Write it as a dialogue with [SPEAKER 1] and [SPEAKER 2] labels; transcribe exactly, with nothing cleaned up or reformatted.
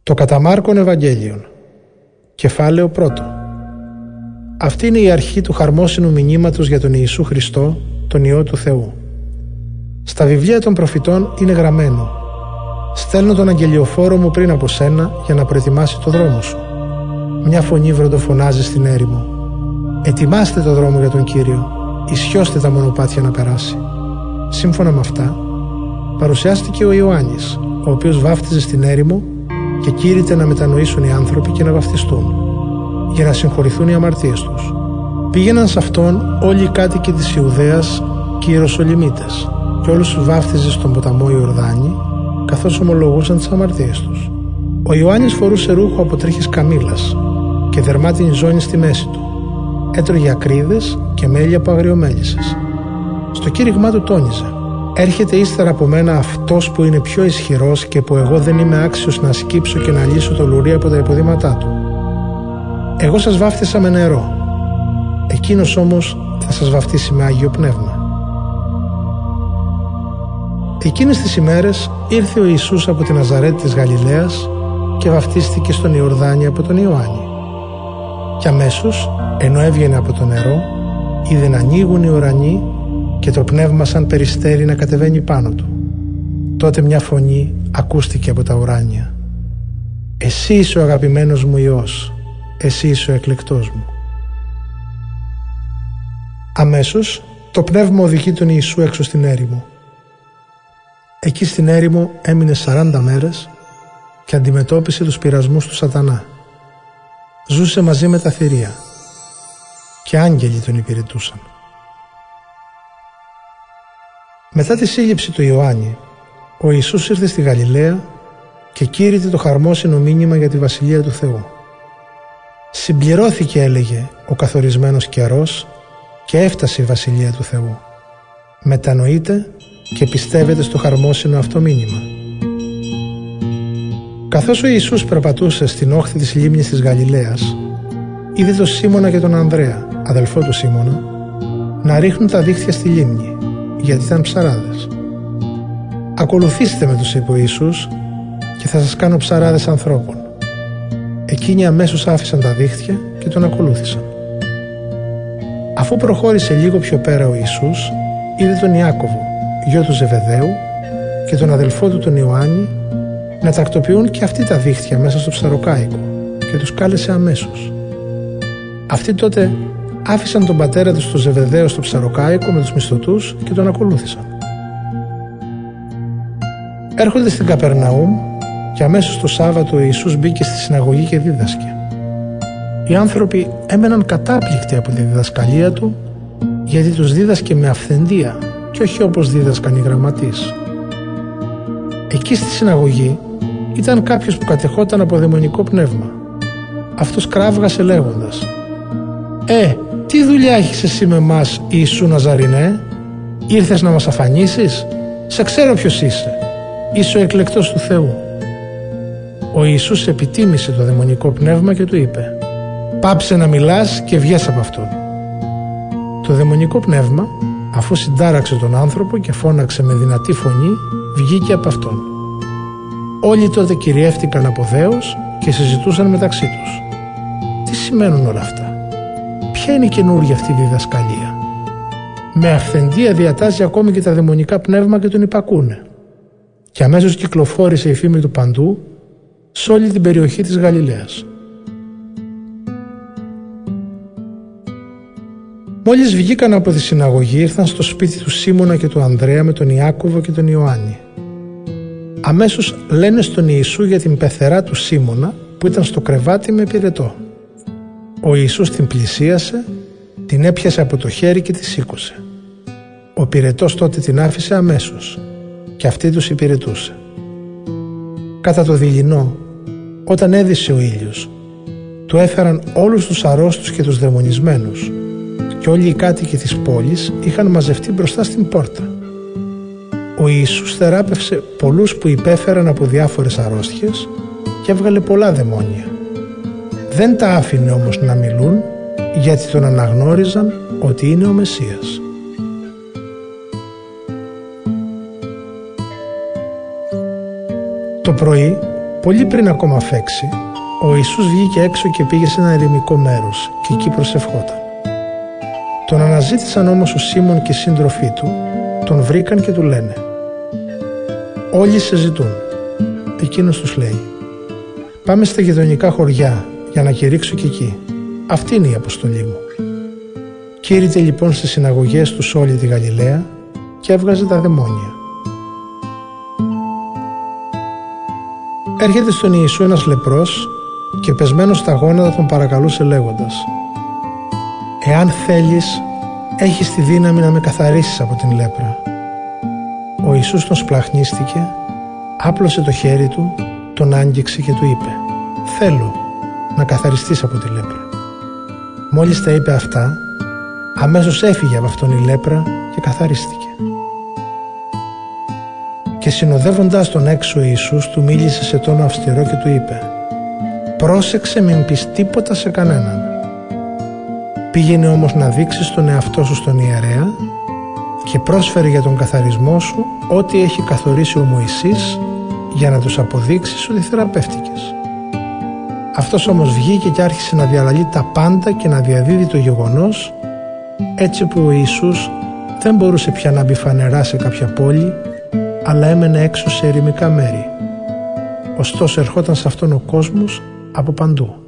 [SPEAKER 1] Το κατά Μάρκον Ευαγγέλιον. Κεφάλαιο πρώτο. Αυτή είναι η αρχή του χαρμόσυνου μηνύματος για τον Ιησού Χριστό, τον Υιό του Θεού. Στα βιβλία των προφητών είναι γραμμένο: «Στέλνω τον αγγελιοφόρο μου πριν από σένα για να προετοιμάσει το δρόμο σου». Μια φωνή βροντοφωνάζει στην έρημο: «Ετοιμάστε το δρόμο για τον Κύριο, ισιώστε τα μονοπάτια να περάσει». Σύμφωνα με αυτά, παρουσιάστηκε ο Ιωάννης, ο οποίος βάφτιζε στην έρημο και κήρυτε να μετανοήσουν οι άνθρωποι και να βαφτιστούν, για να συγχωρηθούν οι αμαρτίες τους. Πήγαιναν σε αυτόν όλοι οι κάτοικοι της Ιουδαίας και οι Ιεροσολυμίτες, και όλους τους βάφτιζε στον ποταμό Ιορδάνη, καθώς ομολογούσαν τις αμαρτίες τους. Ο Ιωάννης φορούσε ρούχο από τρίχης καμήλας και δερμάτινη ζώνη στη μέση του. Έτρωγε ακρίδες και μέλι από αγριομέλισσες. Στο κήρυγμά του τόνιζε: «Έρχεται ύστερα από μένα αυτός που είναι πιο ισχυρός και που εγώ δεν είμαι άξιος να σκύψω και να λύσω το λουρί από τα υποδήματά του. Εγώ σας βάφτισα με νερό, εκείνος όμως θα σας βαφτίσει με Άγιο Πνεύμα». Εκείνες τις ημέρες ήρθε ο Ιησούς από τη Ναζαρέτη της Γαλιλαίας και βαφτίστηκε στον Ιορδάνη από τον Ιωάννη. Και αμέσως, ενώ έβγαινε από το νερό, είδε να ανοίγουν οι ουρανοί και το πνεύμα σαν περιστέρι να κατεβαίνει πάνω του. Τότε μια φωνή ακούστηκε από τα ουράνια: «Εσύ είσαι ο αγαπημένος μου Υιός, εσύ είσαι ο εκλεκτός μου». Αμέσως το πνεύμα οδηγεί τον Ιησού έξω στην έρημο. Εκεί στην έρημο έμεινε σαράντα μέρες και αντιμετώπισε τους πειρασμούς του σατανά. Ζούσε μαζί με τα θηρία και άγγελοι τον υπηρετούσαν. Μετά τη σύλληψη του Ιωάννη, ο Ιησούς ήρθε στη Γαλιλαία και κήρυτε το χαρμόσυνο μήνυμα για τη Βασιλεία του Θεού. Συμπληρώθηκε, έλεγε, ο καθορισμένος καιρός και έφτασε η Βασιλεία του Θεού. Μετανοείτε και πιστεύετε στο χαρμόσυνο αυτό μήνυμα. Καθώς ο Ιησούς περπατούσε στην όχθη της λίμνης της Γαλιλαίας, είδε τον Σίμωνα και τον Ανδρέα, αδελφό του Σίμωνα, να ρίχνουν τα δίχτυα στη λίμνη, γιατί ήταν ψαράδες. «Ακολουθήστε με», τους είπε ο Ιησούς, «και θα σας κάνω ψαράδες ανθρώπων». Εκείνοι αμέσως άφησαν τα δίχτυα και τον ακολούθησαν. Αφού προχώρησε λίγο πιο πέρα ο Ιησούς, είδε τον Ιάκωβο, γιο του Ζεβεδαίου, και τον αδελφό του τον Ιωάννη να τακτοποιούν και αυτοί τα δίχτυα μέσα στο ψαροκάικο και τους κάλεσε αμέσως. Αυτοί τότε άφησαν τον πατέρα τους στο Ζεβεδαίο στο ψαροκάικο με τους μισθωτούς και τον ακολούθησαν. Έρχονται στην Καπερναούμ και αμέσως το Σάββατο ο Ιησούς μπήκε στη συναγωγή και δίδασκε. Οι άνθρωποι έμεναν κατάπληκτοι από τη διδασκαλία του, γιατί τους δίδασκε με αυθεντία και όχι όπως δίδασκαν οι γραμματείς. Εκεί στη συναγωγή ήταν κάποιος που κατεχόταν από δαιμονικό πνεύμα. Αυτός κράβγασε λέγοντας: «Ε, τι δουλειά έχεις εσύ με μας, Ιησού Ναζαρινέ? Ήρθες να μας αφανίσεις? Σε ξέρω ποιος είσαι. Είσαι ο εκλεκτός του Θεού». Ο Ιησούς επιτίμησε το δαιμονικό πνεύμα και του είπε: «Πάψε να μιλάς και βγες από αυτόν». Το δαιμονικό πνεύμα, αφού συντάραξε τον άνθρωπο και φώναξε με δυνατή φωνή, βγήκε από αυτόν. Όλοι τότε κυριεύτηκαν από δέος και συζητούσαν μεταξύ τους: «Τι σημαίνουν όλα αυτά? Ποια είναι η καινούργια αυτή διδασκαλία? Με αυθεντία διατάζει ακόμη και τα δαιμονικά πνεύμα και τον υπακούνε». Και αμέσως κυκλοφόρησε η φήμη του παντού, σε όλη την περιοχή της Γαλιλαίας. Μόλις βγήκαν από τη συναγωγή, ήρθαν στο σπίτι του Σίμωνα και του Ανδρέα με τον Ιάκωβο και τον Ιωάννη. Αμέσως λένε στον Ιησού για την πεθερά του Σίμωνα που ήταν στο κρεβάτι με πυρετό. Ο Ιησούς την πλησίασε, την έπιασε από το χέρι και τη σήκωσε. Ο πυρετός τότε την άφησε αμέσως και αυτή τους υπηρετούσε. Κατά το δειλινό, όταν έδισε ο ήλιος, του έφεραν όλους τους αρρώστους και τους δαιμονισμένους, και όλοι οι κάτοικοι της πόλης είχαν μαζευτεί μπροστά στην πόρτα. Ο Ιησούς θεράπευσε πολλούς που υπέφεραν από διάφορες αρρώστιες και έβγαλε πολλά δαιμόνια. Δεν τα άφηνε όμως να μιλούν, γιατί τον αναγνώριζαν ότι είναι ο Μεσσίας. Το πρωί Πολύ πριν ακόμα φέξει, ο Ιησούς βγήκε έξω και πήγε σε ένα ερημικό μέρος και εκεί προσευχόταν. Τον αναζήτησαν όμως ο Σίμων και οι σύντροφοί του, τον βρήκαν και του λένε: «Όλοι σε ζητούν». Εκείνος τους λέει: «Πάμε στα γειτονικά χωριά για να κηρύξω και εκεί. Αυτή είναι η αποστολή μου». Κήρυτε λοιπόν στις συναγωγές τους όλη τη Γαλιλαία και έβγαζε τα δαιμόνια. Έρχεται στον Ιησού ένας λεπρός και πεσμένος στα γόνατα τον παρακαλούσε λέγοντας: «Εάν θέλεις, έχεις τη δύναμη να με καθαρίσεις από την λέπρα». Ο Ιησούς τον σπλαχνίστηκε, άπλωσε το χέρι του, τον άγγιξε και του είπε: «Θέλω να καθαριστείς από τη λέπρα». Μόλις τα είπε αυτά, αμέσως έφυγε από αυτόν η λέπρα και καθαρίστηκε. Και συνοδεύοντας τον έξω ο Ιησούς του μίλησε σε τόνο αυστηρό και του είπε: «Πρόσεξε μην πεις τίποτα σε κανέναν. Πήγαινε όμως να δείξεις τον εαυτό σου στον ιερέα και πρόσφερε για τον καθαρισμό σου ό,τι έχει καθορίσει ο Μωυσής, για να τους αποδείξεις ότι θεραπεύτηκες». Αυτός όμως βγήκε και άρχισε να διαλαλεί τα πάντα και να διαδίδει το γεγονός, έτσι που ο Ιησούς δεν μπορούσε πια να μπει φανερά σε κάποια πόλη, αλλά έμενε έξω σε ερημικά μέρη. Ωστόσο ερχόταν σε αυτόν ο κόσμος από παντού.